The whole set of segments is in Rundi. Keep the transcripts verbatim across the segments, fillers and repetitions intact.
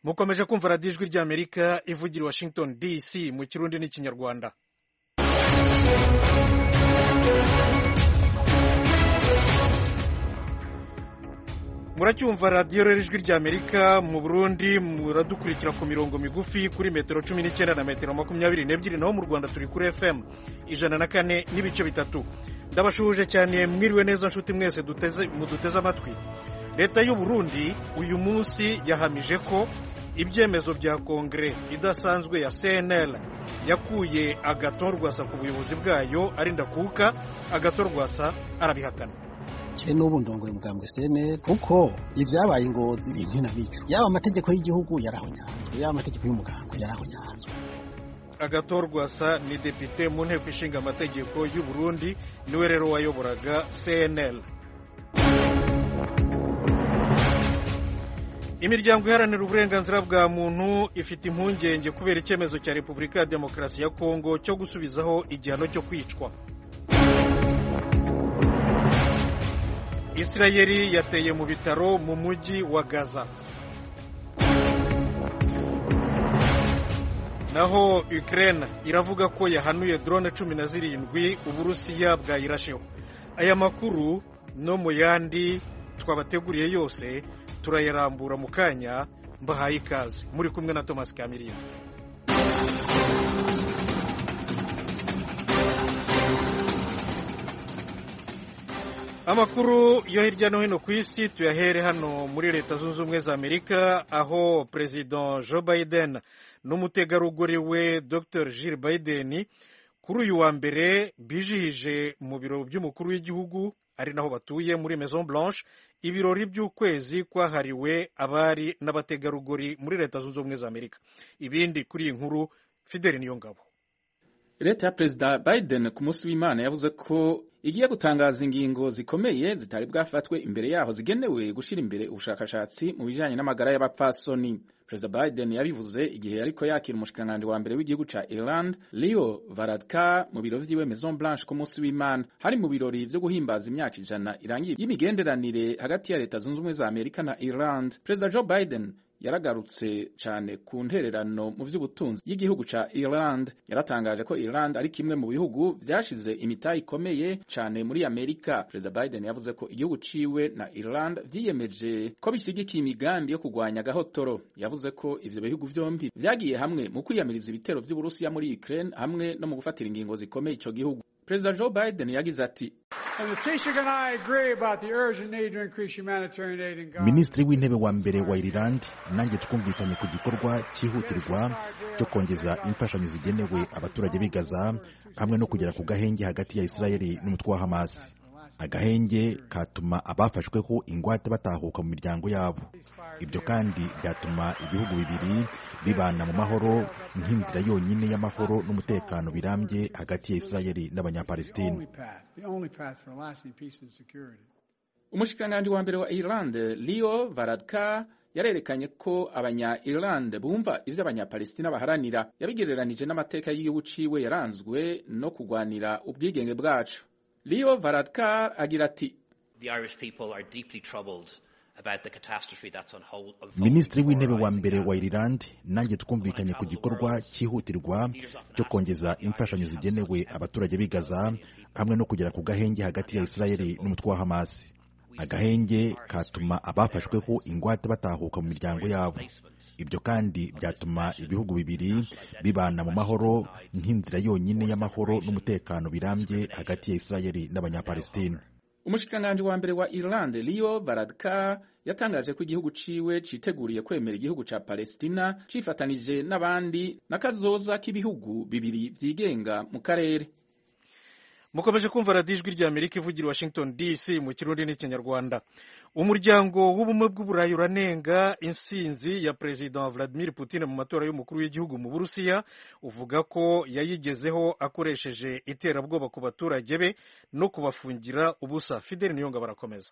mukomeje kumva radiyo ijwi ry'Amerika ivugira i Washington D C mu kirundi n'ikinyarwanda. muracyumva radiyo rero ijwi ry'Amerika. mu Burundi muradukurikira ku mirongo migufi kuri metero cumi n'icyenda na metero makumyabiri n'ebyiri, naho mu Rwanda turi kuri F M ijana na kane n'ibice bitatu. ndabashuhuje cyane, mwiriwe neza nshuti mwese muduteze amatwi. leta y'u Burundi uyu munsi yahamije ko ibyemezo bya kongere idasanzwe ya C N L yakuye Agathon Rwasa ku buyobozi bwayo ari ndakuka. Agathon Rwasa arabihakana. Je n'ubu ndongoye mugambwe C N L kuko ivyabaye ingozi inkina bicu, yaba amategeko y'igihugu yarahonyanzwe, yaba amategeko y'umugambwe yarahonyanzwe. Agathon Rwasa ni depite mu nteko ishinga amategeko y'u Burundi, niwe rero wayoboraga C N L. Imiryango iharanira uburenganzira bwa muntu ifite impungenge kubera icyemezo cya Repubulika ya Demokarasi ya Kongo cyo gusubizaho igihano cyo kwicwa. Isirayeli yateye mu bitaro mu mujyi wa Gaza. Naho Ukraine iravuga ko yahanuye drone cumi na zirindwi Uburusiya bwayirasheho. Aya makuru no mu yandi twabateguriye yose turayarambura mu kanya. Mbahaye ikaze, muri kumwe na Thomas Kamirindi. Amakuru yo hirya no hino ku isi tuyahere hano muri Leta Zunze Ubumwe za Amerika, aho President Joe Biden n'umutegarugori we Doctor Jill Biden kuri uyu wa mbere bijihije mu biro by'umukuru w'igihugu ari naho batuye muri Maison Blanche ibirori by'ukwezi kwahariwe abari n'abategarugori muri Leta Zunze Ubumwe za Amerika. Ibindi kuri iyi nkuru Fidel Niyongabo. Leta ya Perezida Biden ku munsi w'Imana yavuze ko igiye gutangaza ingingo zikomeye zitari bwafatwe imbere yaho zigenewe gushira imbere ubushakashatsi mu bijanye n'amagara y'abapfasoni. Perezida Biden yabivuze igihe ariko yakira umushikiranganji wa mbere w'igihugu ca Ireland Leo Varadkar mu biro vyiwe Maison Blanche ku munsi w'Imana, hari mu birori vyo guhimbaza imyaka ijana irangiye y'imigenderanire hagati ya Leta Zunze Ubumwe za Amerika na Ireland. Perezida Joe Biden yaragarutse cyane ku ntererano mu by'ubutunzi y'igihugu ca Ireland. Yaratangaje ko Ireland ari kimwe mu bihugu vyashize imitayi ikomeye cyane muri Amerika. Perezida Biden yavuze ko igihugu ciwe na Ireland vyiyemeje ko bisigikiye imigambi yo kugwanya gahotoro. Yavuze ko ivyo bihugu vyombi vyagiye hamwe mu kwiyamiriza ibitero vy'Uburusiya muri Ukraine hamwe no mu gufatira ingingo zikomeye ico gihugu. Perezida Joe Biden yagize ati: Minisitiri w'intebe wa mbere wa Ireland nanjye twumvikanye ku gikorwa cyihutirwa cyo kongeza imfashanyo zigenewe abaturage b'i Gaza hamwe no kugera ku gahenge hagati ya Isirayeli n'umutwe wa Hamas. Agahenge katuma abafashweho ingwate batahuka mu miryango yabo. Ibyo kandi byatuma ibihugu bibiri bibana mu mahoro nk'inzira yonyine y'amahoro n'umutekano birambye hagati ya Isirayeli n'Abanyapalestina. Umushikiranganji wa mbere wa Ireland Leo Varadkar yarerekanye ko abanya-Ireland bumva ivyo abanyapalestina baharanira. Yabigereranije n'amateka y'igihugu ciwe yaranzwe no kugwanira ubwigenge bwacu. Leo Varadkar agira ati: Minisitiri w'intebe wa mbere wa Ireland nanjye twumvikanye ku gikorwa cyihutirwa cyo kongeza imfashanyo zigenewe abaturage b'i Gaza hamwe no kugera ku gahenge hagati ya Isirayeli n'umutwe wa Hamas. Agahenge katuma abafashweho ingwate batahuka mu miryango yabo. Ibyo kandi byatuma ibihugu bibiri bibana mu mahoro nk'inzira yonyine y'amahoro n'umutekano birambye hagati ya Isirayeli n'Abanyapalestina. Umushikiranganji wa mbere wa Ireland Leo Varadkar yatangaje ko igihugu ciwe citeguriye kwemera igihugu ca Palestina cifatanije n'abandi n'akazoza k'ibihugu bibiri vyigenga mu karere. Mukomeje kumva radiyo ijwi ry'Amerika ivugira i Washington D C mu kirundi n'ikinyarwanda. Umuryango w'ubumwe bw'Uburayi uranenga insinzi ya President Vladimir Putin mu matora y'umukuru w'igihugu mu Burusiya, uvuga ko yayigezeho akoresheje iterabwoba ku baturage be no kubafungira ubusa. Fidel Niyongabo barakomeza.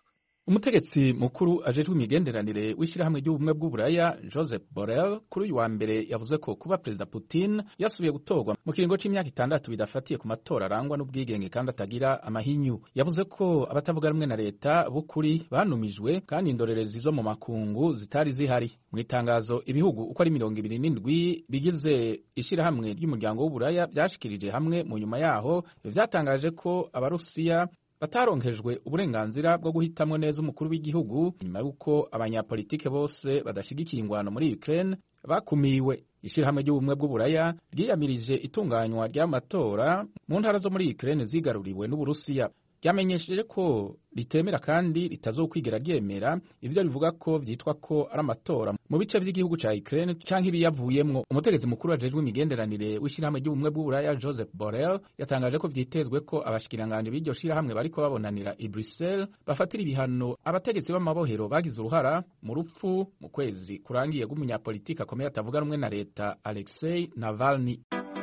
umutegetsi mukuru ajejwe imigenderanire w'ishyirahamwe ry'ubumwe bw'uburaya Joseph Borrell kuri uyu wa mbere yavuze ko kuba perezida Putin yasubiye gutorwa mu kiringo c'imyaka itandatu bidafatiye ku matora arangwa n'ubwigenge kandi atagira amahinyu. Yavuze ko abatavuga rumwe na leta b'ukuri banumijwe kandi indorerezi zo mu makungu zitari zihari. Mu itangazo ibihugu uko ari mirongo ibiri n'indwi bigize ishyirahamwe ry'umuryango w'uburaya byashikirije hamwe mu nyuma yaho vyatangaje ko abarusiya bataronkejwe uburenganzira bwo guhitamwo neza umukuru w'igihugu nyuma y'uko abanyapolitike bose badashigikiye ingwano muri Ukraine bakumiwe. Ishirahamwe ry'ubumwe bw'uburaya ryiyamirije itunganywa ry'amatora mu ntara zo muri Ukraine zigaruriwe n'Uburusiya. Ryamenyesheje ko ritemera kandi ritazokwigera ryemera ivyo rivuga ko vyitwa ko ari amatora mu bice vy'igihugu ca Ukraine canke ibiyavuyemwo. Umutegetsi mukuru ajejwe imigenderanire w'ishirahamwe ry'ubumwe bw'uburaya Joseph Borrell yatangaje ko vyitezwe ko abashikiranganje b'iryo shirahamwe bariko babonanira i Brussels bafatira ibihano abategetsi b'amabohero bagize uruhara mu rupfu mu kwezi kurangiye rw'umunyapolitiki akomeye atavuga rumwe na leta Alexei Navalny.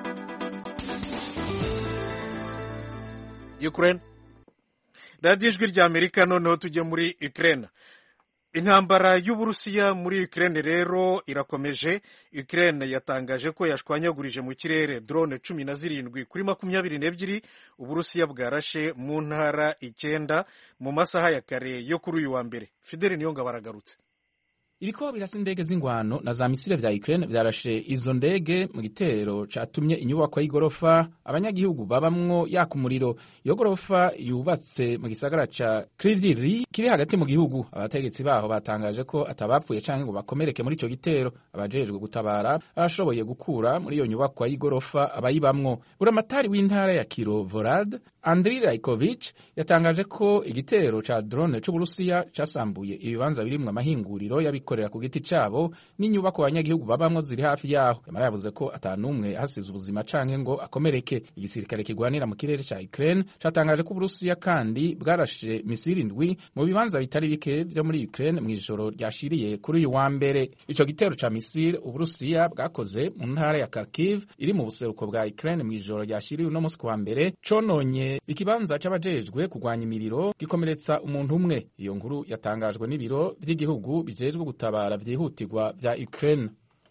Ukraine. Radiyo ijwi rya Amerika. Noneho tujye muri Ukraine. Intambara y'Uburusiya muri Ukraine rero irakomeje. Ukraine yatangaje ko yashwanyagurije mu kirere drone cumi na zirindwi kuri makumyabiri n'ebyiri Uburusiya bwarashe mu ntara icyenda mu masaha ya kare yo kuri uyu wa mbere. Fidel Niyonga baragarutse. Ibikoba birasa indege z'ingwano na za misile vya Ukraine vyarashe izo ndege mu gitero catumye inyubako y'igorofa abanyagihugu babamwo yaka umuriro. Iyo gorofa yubatse mu gisagara ca Kryvyi kiri hagati mu gihugu. Abategetsi baho batangaje ko atabapfuye canke ngo bakomereke muri ico gitero. Abajejwe gutabara barashoboye gukura muri iyo nyubako y'igorofa abayibamwo. Buramatari w'intara ya Kirovorad Andriy Raikovich yatangaje ko igitero ca drone c'Uburusiya casambuye ibibanza birimwo amahinguriro yabikorera ku giti cabo n'inyubako abanyagihugu babamwo ziri hafi yaho. Yamara yavuze ko atanumwe hasize ubuzima canke ngo akomereke. Igisirikare kigwanira mu kirere ca Ukraine catangaje ko Uburusiya kandi bwarashe misiri indwi mu bibanza bitari bike vyo muri Ukraine mw'ijoro ryashiriye kuri uyu wa mbere. Ico gitero ca misiri Uburusiya bwakoze mu ntara ya Kharkiv iri mu buseruko bwa Ukraine mw'ijoro ryashiriye uno musi wa mbere cononye ikibanza c'abajejwe kugwanya imiriro gikomeretsa umuntu umwe. Iyo nkuru yatangajwe n'ibiro vy'igihugu bijejwe gutabara vyihutirwa vya Ukraine.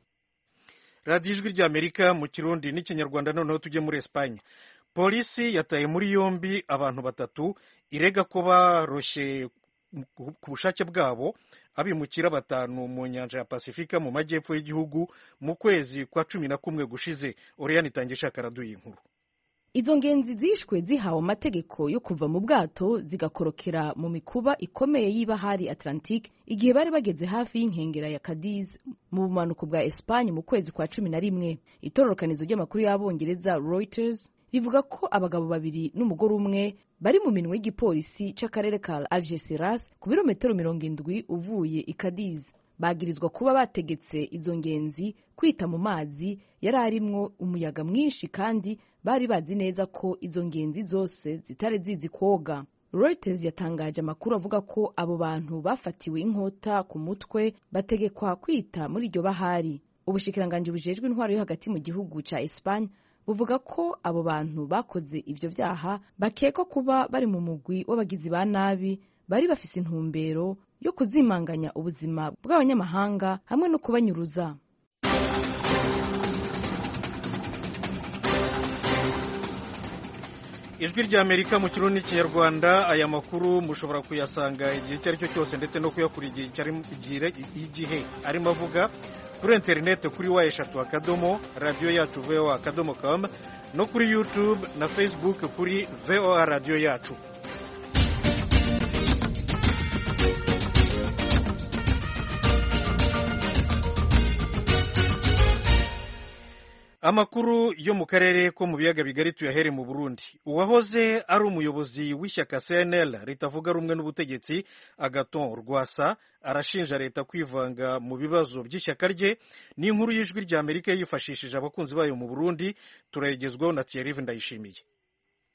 Radiyo ijwi rya Amerika mu Kirundi n'ikinyarwanda. Noneho tujye muri Espagne. Polisi yataye muri yombi abantu batatu irega ko baroshe ku bushake bwabo abimukira batanu mu nyanja ya Pasifika mu majyepfo y'igihugu mu kwezi kwa cumi na kumwe gushize. Oriane Itangisha karaduye inkuru. Izo ngenzi zishwe zihawe amategeko yo kuva mu bwato zigakorokera mu mikuba ikomeye y'ibahari Atlantique igihe bari bageze hafi y'inkengera ya Cadiz mu bumanuko bwa Espagne mu kwezi kwa cumi na rimwe. Itororokanizo ry'amakuru y'abongereza Reuters rivuga ko abagabo babiri n'umugore umwe bari mu minwe y'igipolisi c'akarere ka Algeciras ku birometero mirongo indwi uvuye i Cadiz. Bagirizwa kuba bategetse izo ngenzi kwita mu mazi yari arimwo umuyaga mwinshi kandi bari bazi neza ko izo ngenzi zose zitari zizi koga. Reuters yatangaje amakuru avuga ko abo bantu bafatiwe inkota ku mutwe bategekwa kwita muri iryo bahari. Ubushikiranganje bujejwe intwaro yo hagati mu gihugu ca Espagne buvuga ko abo bantu bakoze ivyo vyaha bakekwa kuba bari mu mugwi w'abagizi ba nabi bari bafise intumbero yo kuzimanganya ubuzima bw'abanyamahanga hamwe no kubanyuruza. Ijwi rya Amerika mu Kirundi n'ikinyarwanda. Aya makuru mushobora kuyasanga igihe icyo ari cyo cyose ndetse no kuyakura igihe arimo avuga kuri interineti kuri wa eshatu akadomo radiyo yacu voa akadomo com no kuri YouTube na Facebook kuri voa radiyo yacu. Amakuru yo mu karere ko mu biyaga bigari tuyahere mu Burundi. Uwahoze ari umuyobozi w'ishyaka C N L ritavuga rumwe n'ubutegetsi Agathon Rwasa arashinja leta kwivanga mu bibazo by'ishyaka rye. Ni inkuru y'ijwi rya Amerika yifashishije abakunzi bayo mu Burundi. Turayigezwaho na Thierry Ndayishimiye.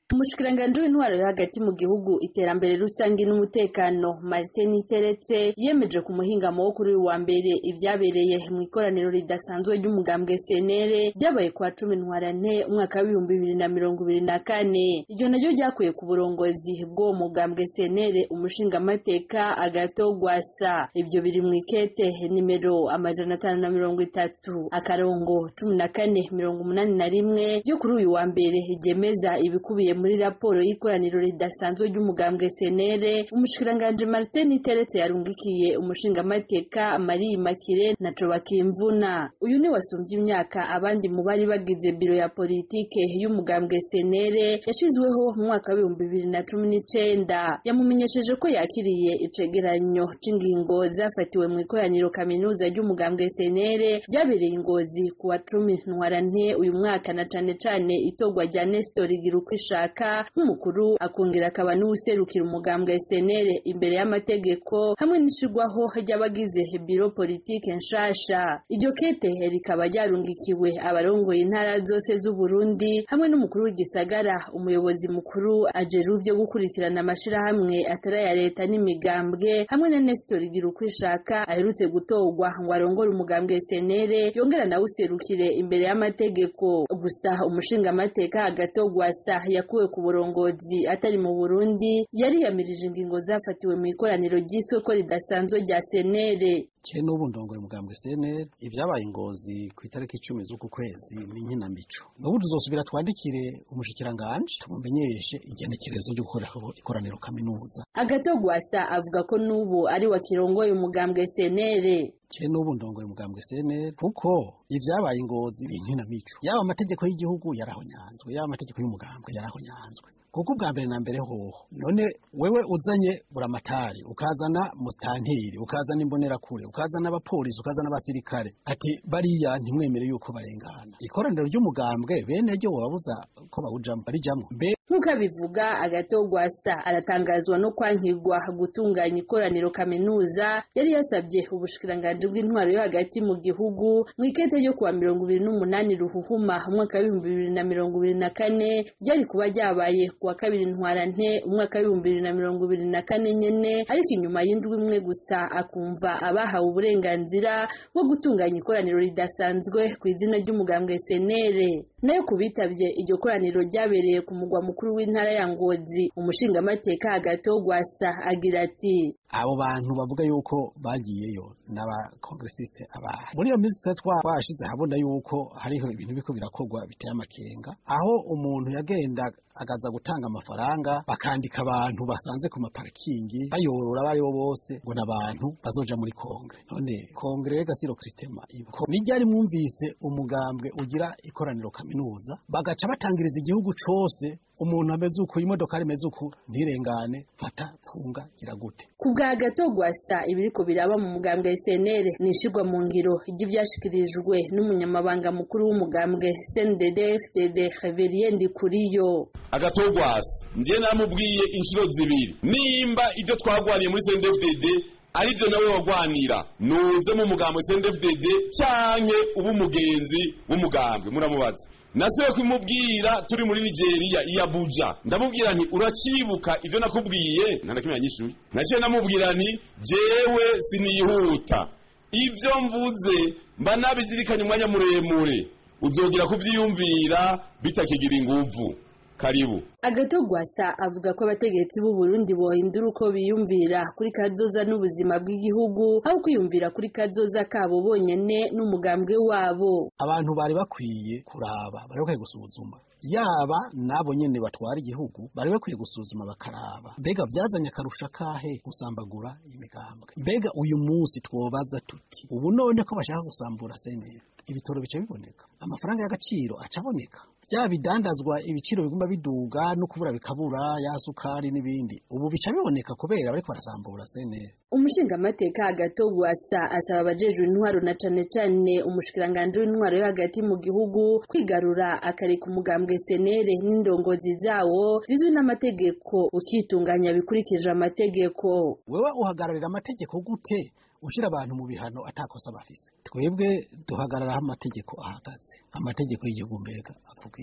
Umushikiranganje w'intwaro yo hagati mu gihugu iterambere rusange n'umutekano Martin Teretse yemeje ku muhingamo wo kuri wa mbere ibyabereye mu ikoraniro ridasanzwe ry'umugambwe C N L byabaye kwa cumi ntwarante umwaka wa bibiri na mirongo ibiri na kane. Iryo naryo ryakuye ku burongozi bw'uwo mugambwe C N L umushinga amateka Agathon Rwasa. Ibyo biri mu ikete nimero amajana atanu na mirongo itatu akarongo cumi na kane mirongo umunani na rimwe ryo kuri uyu wa mbere ryemeza ibikubiye muri raporo y'ikoraniro ridasanzwe ry'umugambwe C N L. Umushikiranganje Martin Teretse yarungikiye umushinga amateka Marie Makire na Cobakimvuna. Uyu ni wasumbye imyaka abandi mu bari bagize biro ya politike y'umugambwe C N L yashizweho mu mwaka wa bibiri na cumi n'icenda. Yamumenyesheje ko yakiriye icegeranyo c'ingingo zafatiwe mu ikoraniro kaminuza ry'umugambwe C N L byabereye Ingozi ku wa cumi ntwarante uyu mwaka, na cane cane itogwa rya Nestor Girukwishaka nk'umukuru akongera akaba n'userukira umugambwe C N L imbere y'amategeko hamwe n'ishigwaho ry'abagize biro politike nshasha. Iryo kete rikaba ryarungikiwe abarongoye intara zose z'u Burundi hamwe n'umukuru w'igisagara, umuyobozi mukuru ajeru byo gukurikirana amashirahamwe atari ya leta n'imigambwe, hamwe na Nestor Girukwishaka aherutse gutogwa ngo arongore umugambwe C N L yongera nawe userukire imbere y'amategeko. Gusa umushinga amateka Agathon Rwasa yakuwe ku burongozi atari mu Burundi yari yamirije ingingo zafatiwe mu ikoraniro ry'isoko ridasanzwe rya C N L. Cye n'ubu ndongoye umugambwe C N L ibyabaye Ingozi ku itariki icumi z'uku kwezi ni nkinamico. N'ubu tuzosubira twandikire umushikiranganje tumumenyeshe igenekerezo ryo gukora ikoraniro kaminuza. Agathon Rwasa avuga ko n'ubu ari wa kirongoye umugambwe C N L. Cye n'ubu ndongoye umugambwe C N L kuko ibyabaye Ingozi ni nkinamico. Yaba amategeko y'igihugu yarahonyanzwe, yaba amategeko y'umugambwe yarahonyanzwe. Kuko bwa mbere na mbere hoho none wewe uzanye buramatari ukazana mustanteri ukazana imbonerakure ukazana abapolisi ukazana abasirikare ati bariya ntimwemere yuko barengana ikoraniro ry'umugambwe bene ryo wabuza ko bawujamo barijamwe mbe nkuko bivuga Agathon Rwasa aratangazwa no kwankirwa gutunganya ikoraniro kaminuza yari yasabye ubushikiranganje bw'intwaro yo hagati mu gihugu mu ikete ryo kuwa mirongo ibiri n'umunani Ruhuhuma umwaka wa bibiri na mirongo ibiri na kane ryari kuba ryabaye kuwa kabiri ntwarante umwaka wa bibiri na mirongo ibiri na kane nyene, ariko inyuma y'indwi imwe gusa akumva abahawe uburenganzira bwo gutunganya ikoraniro ridasanzwe ku izina ry'umugambwe C N L. Nayo kubitabye iryo koraniro ryabereye ku mugwa mukuru w'intara ya Ngozi, umushinga amateka Agathon Rwasa agira ati abo bantu bavuga yuko bagiyeyo n'aba congressiste aba muri iyo minsi twashize habona yuko hariho ibintu biko birakorwa biteye amakenga, aho umuntu yagenda agaza gutanga amafaranga bakandika abantu basanze ku maparkingi bayorora bari bo bose ngo nabantu bazoja muri kongre. None kongre gasiro kritema ibuko nijyari mwumvise umugambwe ugira ikoraniro kaminuza bagaca batangiriza igihugu cose umuntu ameze uko imodoka imeze uko ntirengane fata funga gira gute. Kubwa Agathon Rwasa ibiriko biraba mu mugambwe C N L nishigwa mu ngiro ry'ivyashikirijwe n'umunyamabanga mukuru w'umugambwe C N D D F D D Reverien Ndikuriyo. Agathon Rwasa nje namubwiye inshuro zibiri nimba ibyo twagwaniye muri C N D D F D D ari byo nawe wagwanira nuze mu mugambwe C N D D F D D canke ubu mugenzi w'umugambwe muramubaza. Nasuye kumubwira turi muri Nigeria iya Abuja ndamubwira nti uracibuka ivyo nakubwiye nandakimenya nyishuri naciye namubwira nti jewe sinihuta ivyo mvuze mba nabizirikanye umwanya muremure uzogira kuvyiyumvira bitakigira inguvu. Karibu. Agathon Rwasa avuga ko abategetsi b'u Burundi bohindura uko biyumvira kuri kazoza n'ubuzima bw'igihugu aho kwiyumvira kuri kazoza kabo bonyene n'umugambwe wabo. Abantu bari bakwiye kuraba bari bakwiye gusuzuma yaba nabo nyene batwara igihugu bari bakwiye gusuzuma bakaraba mbega vyazanye akarusha kahe gusambagura imigambwe. Mbega uyu munsi twobaza tuti ubu none ko bashaka gusambura C N L ibitoro bice biboneka, amafaranga y'agaciro acaboneka, bya bidandazwa ibiciro bigomba biduga no kubura bikabura ya sukari n'ibindi ubu bica biboneka kubera bariko barasambura C N L. Umushinga amateka Agathon Rwasa asaba abajejwe intwaro na cane cane umushikiranganje w'intwaro yo hagati mu gihugu kwigarura akareka umugambwe C N L n'indongozi zawo zizwi n'amategeko ukitunganya bikurikije amategeko. Wewe uhagararira amategeko gute ushira abantu mu bihano atakosa bafise? Twebwe duhagarara amategeko ahagaze. Amategeko y'igihugu mbega avuga iki?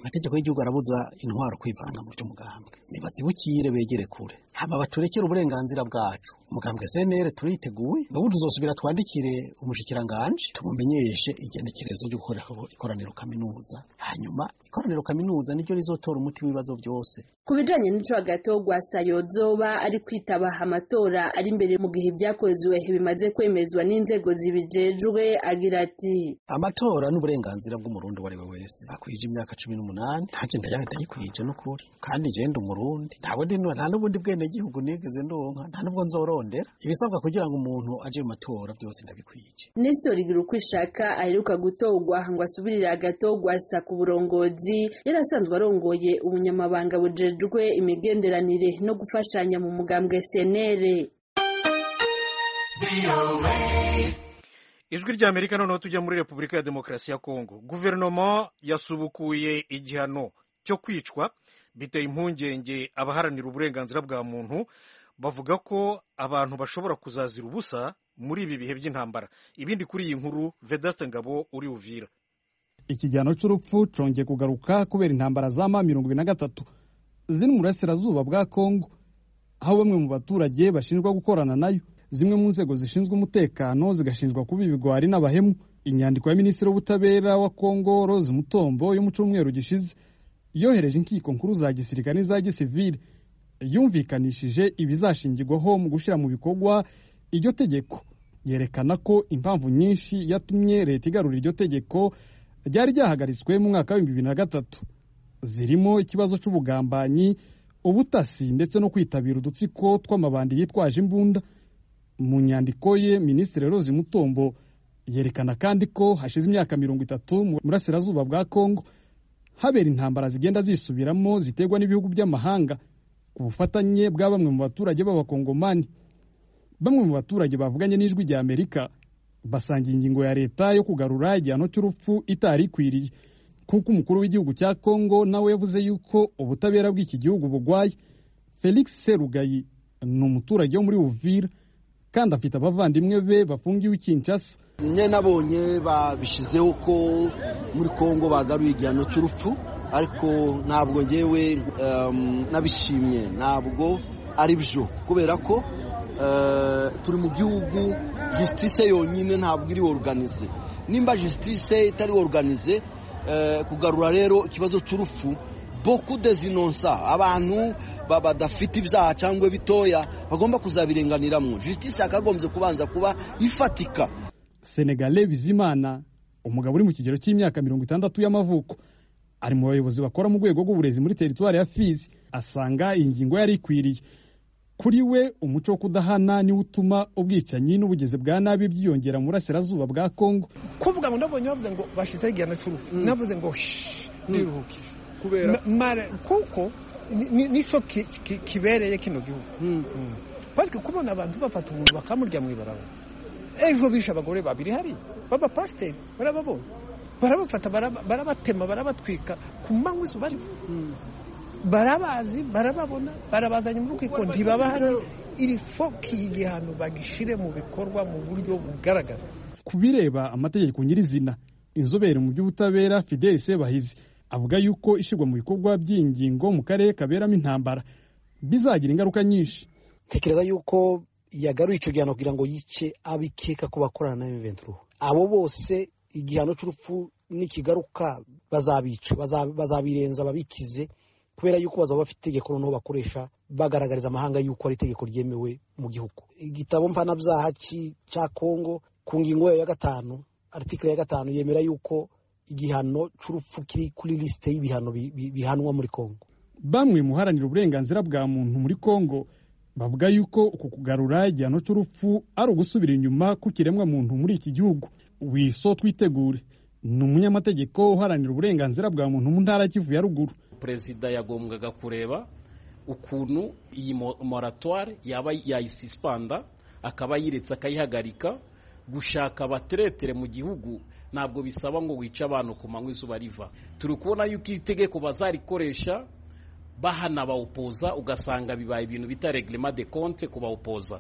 amategeko y'igihugu arabuza intwaro kwivanga mu by'umugambwe nibazibukire begere kure hama baturekere uburenganzira bwacu umugambwe C N L turiteguye n'ubu tuzosubira twandikire umushikiranganje tumumenyeshe igenekerezo ryo gukora ikoraniro kaminuza hanyuma ikoraniro kaminuza niryo rizotora umuti w'ibibazo byose. Ku bijanye n'ico Agatogwa Sayozoba ari kwitaba amatora ari imbere mu gihe byakozwe bimaze kwemezwa n'inzego zibijejwe agira ati amatora n'uburenganzira bw'umurundi wari we wese akwije imyaka cumi n'umunani ntaje ndayikwije n'ukuri kandi je ndi umurundi ntabwo ndi nta n'ubundi bwene gihugu nigeze ndonka nta nubwo nzorondera ibisabwa kugira ngo umuntu aje mu matora byose ndabikwije. Nestor Girukwishaka aheruka gutogwa ngo asubirire Agatogwa sa ku burongozi yarasanzwe arongoye ubunyamabanga bujejwe imigenderanire no gufashanya mu mugambwe C N L. Ijwi rya Amerika noneho tujya muri Repubulika ya Demokarasi ya Kongo. Guverinoma yasubukuye igihano cyo kwicwa biteye impungenge abaharanira uburenganzira bwa muntu bavuga ko abantu bashobora kuzazira ubusa muri ibi bihe by'intambara. Ibindi kuri iyi nkuru Vedaste Ngabo uri Uvira. Ikigihano cy'urupfu congeye kugaruka kubera intambara za ma mirongo ibiri na gatatu ziri mu burasirazuba bwa Kongo, aho bamwe mu baturage bashinjwa gukorana nayo. Zimwe mu nzego zishinzwe umutekano zigashinjwa kuba ibigwari n'abahemu. Inyandiko ya Minisitiri w'Ubutabera wa Kongo Rose Mutombo yo mu cyumweru gishize yohereje inkiko nkuru za gisirikare n'iza gisivile yumvikanishije ibizashingirwaho mu gushyira mu bikorwa iryo tegeko, yerekana ko impamvu nyinshi yatumye leta igarura iryo tegeko ryari ryahagaritswe mu mwaka wa bibiri na gatatu zirimo ikibazo cy'ubugambanyi, ubutasi ndetse no kwitabira udutsiko tw'amabandi yitwaje imbunda. Mu nyandiko ye Minisitiri Rose Mutombo yerekana kandi ko hashize imyaka mirongo itatu mu burasirazuba bwa Kongo habera intambara zigenda zisubiramo ziterwa n'ibihugu by'amahanga ku bufatanye bwa bamwe mu baturage b'abakongomani. Bamwe mu baturage bavuganye n'Ijwi rya Amerika basangiye ingingo ya leta yo kugarura igihano cy'urupfu itari ikwiriye, kuko umukuru w'igihugu cya Kongo nawe yavuze yuko ubutabera bw'iki gihugu bugwaye. Felix Serugayi ni umuturage wo muri Uvira kandi afite abavandimwe be bafungiwe Kinshasa. Nye nabonye babishizeho ko muri Kongo bagaruye igihano cy'urupfu, ariko ntabwo ngewe um, nabishimye, ntabwo ari byo, kubera ko uh, turi mu gihugu justice yonyine ntabwo iri organize. Nimba justice itari organize, uh, kugarura rero ikibazo cy'urupfu beaucoup des innocents, abantu badafite ibyaha cyangwa bitoya bagomba kuzabirenganiramwo. Justice akagombye kubanza kuba ifatika. Senegale Bizimana, umugabo uri mu kigero cy'imyaka mirongo itandatu y'amavuko, ari mu bayobozi bakora mu rwego rw'uburezi muri teritwari ya Fizi, asanga iyi ngingo yari ikwiriye. Kuri we umuco wo kudahana ni utuma ubwicanyi n'ubugeze bwa nabi byiyongera mu burasirazuba bwa Kongo. Kuvuga ngo ndabonye bavuze ngo bashize igihano cy'urupfu, mm. navuze ngo ndiruhukije kubera mare kuko niso kibereye kino gihugu. mm. mm. Paske kubona abantu bafata umuntu bakamurya mu ibarabara, ejo bisha abagore babiri hari baba pasteur barababona, barabafata barabatema barabatwika ku manywa izuba ari mm. barabazi barababona barabazanye mu rukiko ntibabahana. Iri foki y'igihano bagishire mu bikorwa mu buryo bugaragara. Kubireba amategeko nyirizina, inzobere mu by'ubutabera Fidel Sebahizi avuga yuko ishirwa mu bikorwa by'ingingo mu karere kaberamo intambara bizagira ingaruka nyinshi. Tekereza yuko yagaruye icyo gihano kugira ngo yice abikeka ko bakorana na M vingt-trois. Abo bose igihano cy'urupfu nikigaruka bazabica, bazabirenza babikize, kubera yuko bazaba bafite itegeko noneho bakoresha bagaragariza amahanga yuko ari itegeko ryemewe mu gihugu. Igitabo mpanabyaha cya Kongo ku ngingo ya gatanu article ya gatanu yemera yuko igihano cy'urupfu kiri kuri liste y'ibihano bihanwa muri Kongo. Bamwe muharanira uburenganzira bwa muntu muri Kongo bavuga yuko uku kugarura igihano cy'urupfu ari ugusubira inyuma ku kiremwa muntu muri iki gihugu. Wiso Twitegure ni umunyamategeko uharanira uburenganzira bwa muntu mu ntara Kivu ya ruguru. Perezida yagombwaga kureba ukuntu iyi moratoire yaba yayisispanda, akaba yiretse akayihagarika. Gushaka abateretere mu gihugu ntabwo bisaba ngo wica abantu ku manywa izuba riva. Turi kubona yuko itegeko bazarikoresha bahana bawupoza, ugasanga bibaye ibintu bita reglement de compte ku bawupoza.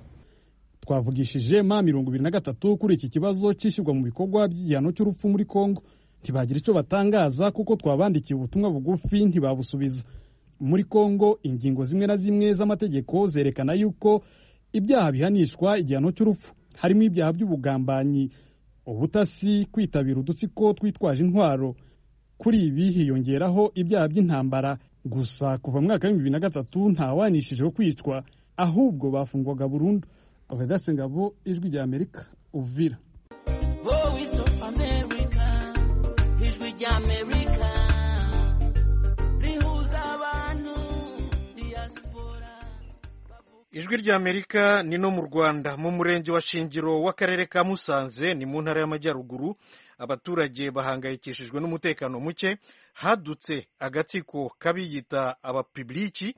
Twavugishije ma mirongo ibiri na gatatu kuri iki kibazo cyishyurwa mu bikorwa by'igihano cy'urupfu muri Kongo, ntibagira icyo batangaza kuko twabandikiye ubutumwa bugufi ntibabusubiza. Muri Kongo ingingo zimwe na zimwe z'amategeko zerekana yuko ibyaha bihanishwa igihano cy'urupfu, harimo ibyaha by'ubugambanyi, ubutasi, kwitabira udutsiko twitwaje intwaro. Kuri ibi hiyongeraho ibyaha by'intambara. Gusa kuva mu mwaka wa bibiri na gatatu ntawanishijeho kwicwa, ahubwo bafungwaga burundu. Vedaste Ngabo, Ijwi rya Amerika, Uvira. Voice of America, Ijwi rya Amerika, rihuza abantu diaspora. Ijwi rya Amerika ni no mu Rwanda, mu murenge wa Shingiro w'akarere ka Musanze, ni mu ntara y'Amajyaruguru. Abaturage bahangayikishijwe n'umutekano muke, hadutse agatsiko kabiyita abapibliki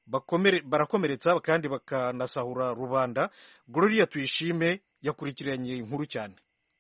barakomeretsa kandi bakanasahura rubanda. Gloria Tuyishime yakurikiranye inkuru cyane.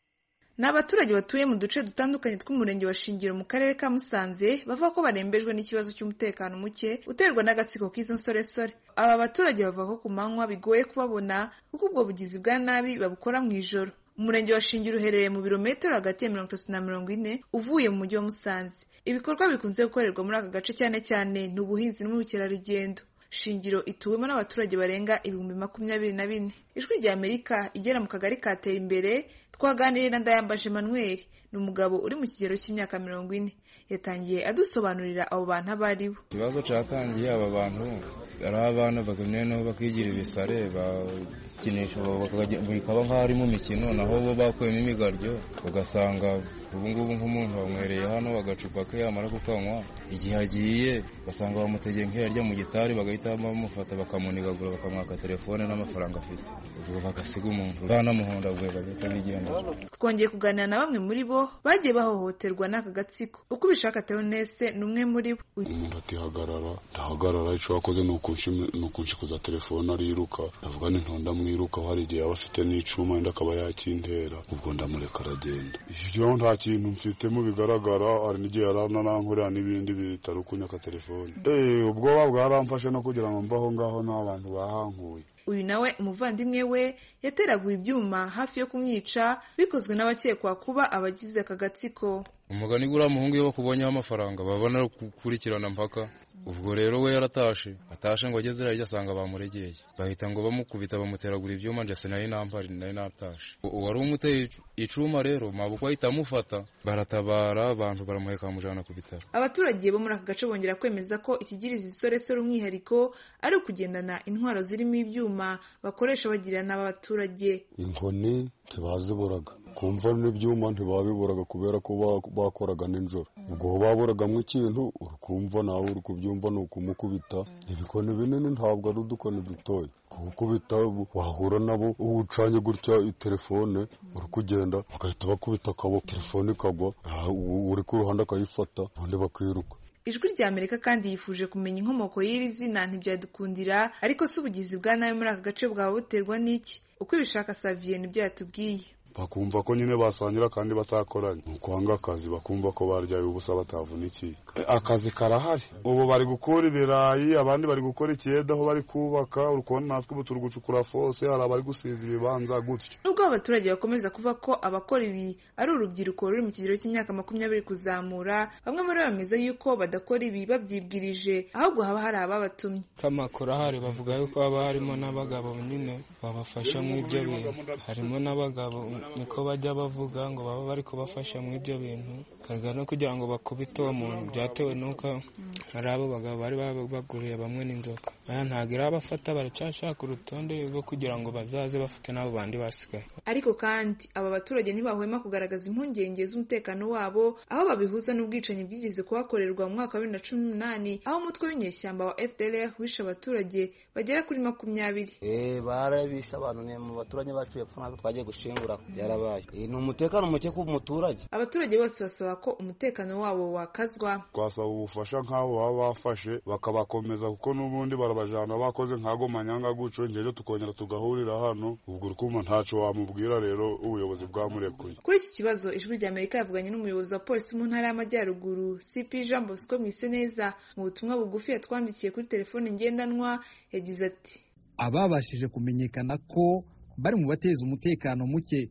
Ni abaturage batuye mu duce dutandukanye tw'umurenge wa Shingiro mu karere ka Musanze bavuga ko barembejwe n'ikibazo cy'umutekano muke uterwa n'agatsiko k'izo nsoresore. Aba baturage bavuga ko ku manywa bigoye kubabona kuko ubwo bugizi bwa nabi babukora mu ijoro. Umurenge wa Shingiro uherereye mu birometero hagati ya mirongo itatu na mirongo ine uvuye mu mujyi wa Musanze. Ibikorwa bikunze gukorerwa muri aka gace cyane cyane ni ubuhinzi n'ubukerarugendo. Shingiro ituwemo n'abaturage barenga ibihumbi makumyabiri na bine. Ijwi rya Amerika igera mu kagari katera imbere twaganiriye na Ndayambaje Emmanuel, ni umugabo uri mu kigero cy'imyaka mirongo ine. Yatangiye adusobanurira abo bantu abari bo. Ikibazo cyatangiye aba bantu ari abana bagamye no bakigira ibisare bakinisha bikaba nk'aho ari mu mikino, naho bo bakuyemo imigaryo ugasanga ubu ngubu nk'umuntu bamwereye hano agacupa ke yamara kukanywa, igihe agiye basanga bamutegeye nk'irarya mu gitari bagahita bamufata bakamunigagura bakamwaka telefone n'amafaranga afite, ubwo bagasiga umuntu banamuhondagura bagahita bigenda. Twongeye kuganira na bamwe muri bo bagiye bahohoterwa n'aka gatsiko. Uko bishaka Theoneste ni umwe muri bo. Umuntu atihagarara ndahagarara, icyo wakoze ni ukunshikuza telefone ariruka, ndavuga ni ntonda mwiruka, hari igihe aba afite n'icuma wenda akaba yakintera, ubwo ndamureka aragenda. Iyo nta kintu mfitemo bigaragara, hari n'igihe yarananankorera n'ibindi bitari ukunyaka telefone. Eh, ubwoba bwaramfashe no kugira ngo mbaho ngaho n'abantu bahankuye. Uyu nawe umuvandimwe we yateraguye ibyuma hafi yo kumwica bikozwe n'abakekwa kuba abagize aka gatsiko. Umugani gura muhungu iyo bakubonyeho amafaranga babona gukurikirana mpaka. Ubwo rero we yaratashe atashe ngo ageze rero asanga bamuregeye, bahita ngo bamukubita bamuteragura ibyuma, nje sinari nampari nari natashe. Uwari umuteye icuma rero mabukwa ahita amufata, baratabara abantu baramuheka bamujana ku bitaro. Abaturage bo muri aka gace bongera kwemeza ko ikigiriza isoresore umwihariko ari ukugendana intwaro zirimo ibyuma bakoresha bagirira n'abaturage. Inkoni ntibaziburaga, kumva n'ibyuma ntibabiburaga kubera ko bakoraga n'injoro. Ubwo baburagamo ikintu urukumva nawe uri kubyumva ni ukumukubita. Ibikoni binini ntabwo ari udukoni dutoya, kukubita wahura nabo ucanye gutya telefone uri kugenda bagahita bakubita akabo telefone ikagwa, uri ku ruhande akayifata ubundi bakiruka. Ijwi rya Amerika kandi yifuje kumenya inkomoko y'iri zina ntibyadukundira, ariko si ubugizi bwa nabi muri aka gace bwaba buterwa n'iki? Uko ibishaka Xavier nibyo yatubwiye. Bakumva ko nyine basangira kandi batakoranye, nukwanga akazi bakumva ko baryaye ubusa batavunikiye. Akazi karahari, ubu bari gukora ibirayi, abandi bari gukora ikiyeda aho bari kubaka, urukona natwe ubu turi gucukura fose, hari abari gusiza ibibanza gutyo. Nubwo abaturage bakomeza kuva ko abakora ibi ari urubyiruko ruri mu kigero cy'imyaka makumyabiri kuzamura, bamwe muri bo bameze yuko badakora ibi babyibwirije, ahubwo haba hari ababatumye. Kamakuru ahari bavuga yuko haba harimo n'abagabo nyine babafasha mu ibyo bintu, harimo n'abagabo niko bajya bavuga ngo baba bari kubafasha mu ibyo bintu, kaga no kugira ngo bakubite uwo muntu byatewe nuko hari abo bagabo bari baguriye bamwe n'inzoka. Aya ntabwo irabafata, baracyashaka urutonde rwo kugira ngo bazaze bafite n'abo bandi basigaye. Ariko kandi aba baturage ntibahwema kugaragaza impungenge z'umutekano wabo, aho babihuza n'ubwicanyi bwigeze kuhakorerwa mu mwaka wa bibiri na cumi n'umunani, aho umutwe w'inyeshyamba wa F D L R wishe abaturage bagera kuri makumyabiri. Eh, barabisha abantu ne mu baturage bacu yapfa natwe twagiye gushingura byarabaye. Ni umutekano muke ku muturage. Abaturage bose basaba ko umutekano wabo wakazwa. Twasaba ubufasha nk'abo baba bafashe bakabakomeza, kuko n'ubundi barabajana bakoze nkago manyanga guco, ngeje tukongera tugahurira hano, ubwo urukuma ntaco wamubwira rero ubuyobozi bwamurekuye. Kuri iki kibazo Ijwi rya Amerika yavuganye n'umuyobozi wa polisi mu ntara y'Amajyaruguru C P Jean Bosco Mwiseneza. Mu butumwa bugufi yatwandikiye kuri telefone ngendanwa yagize ati: ababashije kumenyekana ko bari mu bateza umutekano muke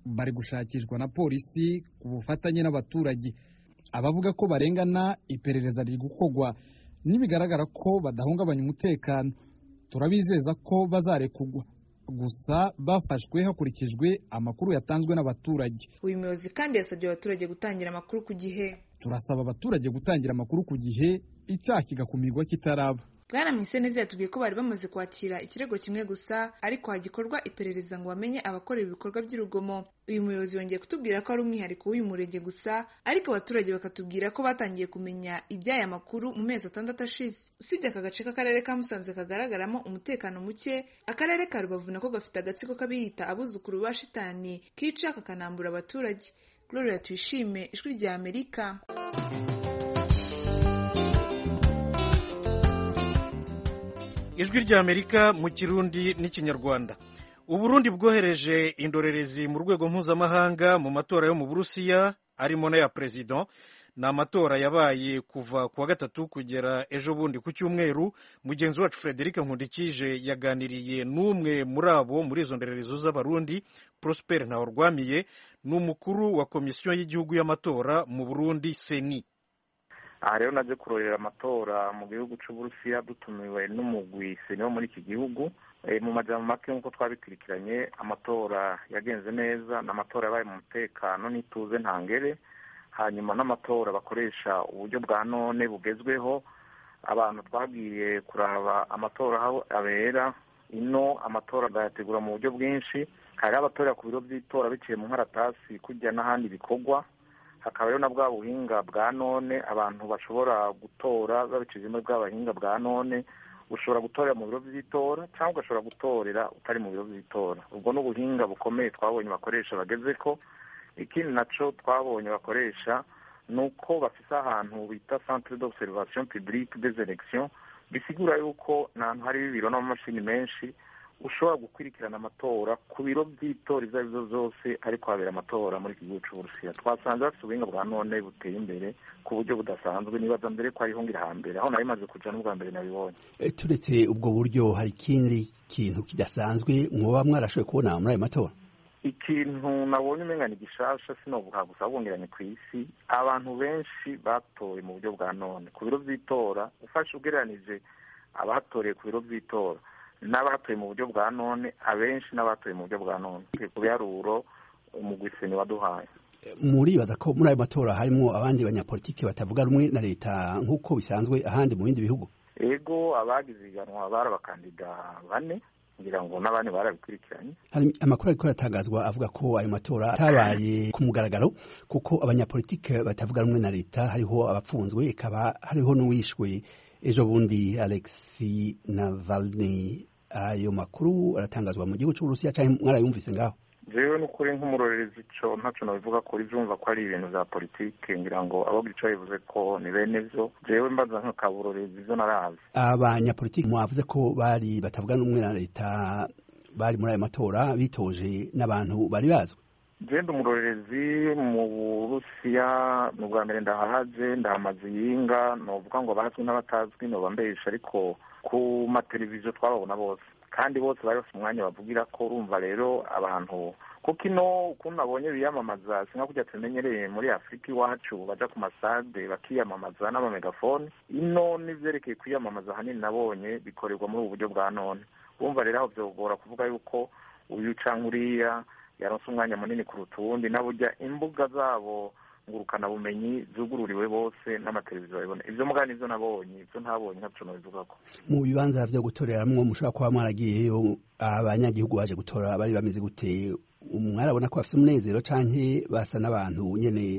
bari gushakishwa na polisi ku bufatanye n'abaturage. Abavuga ko barengana iperereza riri gukorwa nibigaragara ko badahungabanya umutekano turabizeza ko bazarekugwa, gusa bafashwe hakurikijwe amakuru yatanzwe n'abaturage. Uyu muyobozi kandi yasabye abaturage gutangira amakuru ku gihe. Turasaba abaturage gutangira amakuru ku gihe, icyaha kigakumirwa kitaraba. Bwana Mwiseneza yatubwiye ko bari bamaze kwakira ikirego kimwe gusa, ariko hagikorwa iperereza ngo bamenye abakora ibikorwa by'urugomo. Uyu muyobozi yongeye kutubwira ko ari umwihariko w'uyu murenge gusa, ariko abaturage bakatubwira ko batangiye kumenya iby'aya makuru mu mezi atandatu ashize. Usibye aka gace k'akarere ka Musanze kagaragaramo umutekano muke, akarere ka Rubavu nako gafite agatsiko k'abiyita abuzukuru ba shitani kica kakanambura abaturage. Gloria Tuyishime, Ijwi rya Amerika. Ijwi rya Amerika mu Kirundi n'Ikinyarwanda. Uburundi bwohereje indorerezi mu rwego mpuzamahanga mu matora yo mu Burusiya arimo n'aya president. Ni amatora yabaye kuva kuwa gatatu kugera ejo bundi ku cyumweru. Mugenzi wacu Frederic Nkundikije yaganiriye n'umwe muri abo muri izo ndorerezi z'abarundi, Prosper Ntahorwamiye, n'umukuru wa komisiyo y'igihugu y'amatora mu Burundi Seni. Aha rero naje kurorera amatora mu gihugu cy'Uburusiya dutumiwe n'umugwi Seni wo muri iki gihugu. E, mu majambo make nk'uko twabikurikiranye amatora yagenze neza, n'amatora yabaye mu mutekano n'ituze ntangere. Hanyuma n'amatora bakoresha uburyo bwa none bugezweho. Abantu twagiye kuraba amatora aho abera ino, amatora bayategura mu buryo bwinshi. Hari abatora ku biro by'itora biciye mu nkaratasi kujya n'ahandi bikorwa. Hakaba rero na bwa buhinga bwa none abantu bashobora gutora babicishije muri bwa buhinga bwa none. Ushobora gutorera mu biro by'itora cyangwa ugashobora gutorera utari mu biro by'itora. Ubwo n'ubuhinga bukomeye twabonye bakoresha bageze ko. Ikindi naco twabonye bakoresha nuko bafise ahantu bita Centre d'Observation Publique des Elections, bisigura yuko n'ahantu hari ibiro n'amamashini menshi ushobora gukurikirana amatora ku biro by'itora ivyo arivyo zose ariko habera amatora muri iki gihugu c'Uburusiya. Twasanze bafise ubuhinga bwa none buteye imbere ku buryo budasanzwe, nibaza mbere ko hariho ngira hambere aho nari maze kuja n'ubwa mbere nabibonye. E, turetse ubwo buryo hari ikindi kintu kidasanzwe mwoba mwarashoboye kubona muri ayo matora? Ikintu nabonye umenga ni gishasha sinovuga gusa bwongeranye ku isi, abantu benshi batoye mu buryo bwa none ku biro by'itora. Ufashe ugereranije abatoreye ku biro by'itora n'abatoye mu buryo bwa none, abenshi n'abatoye mu buryo bwa none ku biharuro umugwi Seni waduhaye. Muribaza ko muri ayo matora harimo abandi banyapolitiki batavuga rumwe na leta nk'uko bisanzwe ahandi mu bindi bihugu? Ego, abagize iganwa bari abakandida bane, ngira ngo n'abandi barabikurikiranye. Hari amakuru ariko aratangazwa avuga ko ayo matora atabaye ku mugaragaro kuko abanyapolitiki batavuga rumwe na leta hariho abapfunzwe, ikaba hariho n'uwishwe ejo bundi Alexei Navalny. Ayo makuru aratangazwa mu gihugu cy'Uburusiya cyangwa mwarayumvise ngaho? Jewe n'ukuri nk'umurorerezi ico ntaco nabivuga ko ivyumva ko ari ibintu vya politike, ngira ngo abo gico bivuze ko ni bene vyo. Jewe mbaza nk'akaburorezi ivyo narazi. Abanyapolitiki mwavuze ko bari batavuga n'umwe na leta bari muri ayo matora bitoje n'abantu bari bazwi? Jenda umurorerezi mu Burusiya mu bwa mbere ndahahaje, ndahamaze yinga, novuga ngo bazwi n'abatazwi no bambesha, ariko ku mateleviziyo twababona bose kandi bose bari bafite umwanya bavugira ko. Urumva rero abantu kuko ino ukuntu nabonye biyamamaza singa kujya tumenyereye muri Afurika iwacu baja ku masade bakiyamamaza n'amamegafone. Ino n'ivyerekeye kwiyamamaza hanini nabonye bikorerwa muri ubu buryo bwa none. Urumva rero aho vyogora kuvuga yuko uyu canke uriya yaronse umwanya munini kuruta uwundi, naburya imbuga zabo ngurukana bumenyi zugururiwe bose n'amateleviziyo babibona. Ivyo mugani ivyo nabonye, ivyo ntabonye ntaco nabivugako. Mu bibanza vyo gutoreramwo mushobora kuba mwaragiyeyo, abanyagihugu baje gutora bari bameze gute? Mwarabona ko bafite umunezero canke basa n'abantu nyene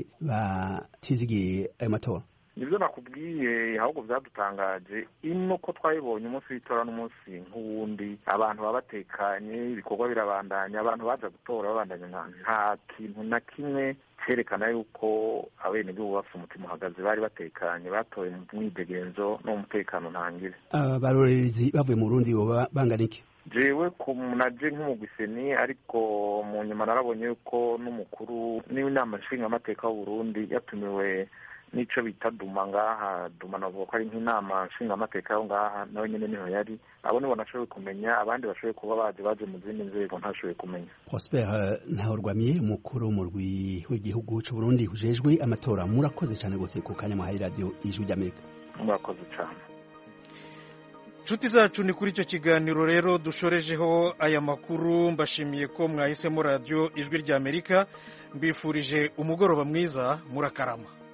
batizigiye ayo matora? Nivyo nakubwiye, ahubwo vyadutangaje ino ko twayibonye umunsi w'itora n'umunsi nk'uwundi, abantu baba batekanye, ibikorwa birabandanya, abantu baza gutora babandanya, nta kintu na kimwe cerekana yuko abenegihugu bafite umutima uhagaze, bari batekanye, batoye mu mwidegenzo no mu mutekano ntangire. Abarorerezi bavuye mu Burundi boba bangana iki? Jewe naje nk'umugwi Seni, ariko mu nyuma narabonye yuko n'umukuru n'inama nshingamateka w'u Burundi yatumiwe n'ico bita duma ngaha duma navuga ko ari nk'inama nshingamateka aho ngaha nawe nyene niho yari abo nibo nashoboye kumenya abandi bashoboye kuba baje baje mu zindi nzego ntashoboye kumenya. Prosper Ntahorwamiye umukuru w'umurwi w'igihugu c'u Burundi ujejwe amatora murakoze cyane gose ku kanya mwahaye radio Ijwi ry'Amerika. Murakoze cyane. Nshuti zacu ni kuri icyo kiganiro rero dushorejeho aya makuru mbashimiye ko mwahisemo radio Ijwi ry'Amerika mbifurije umugoroba mwiza murakarama.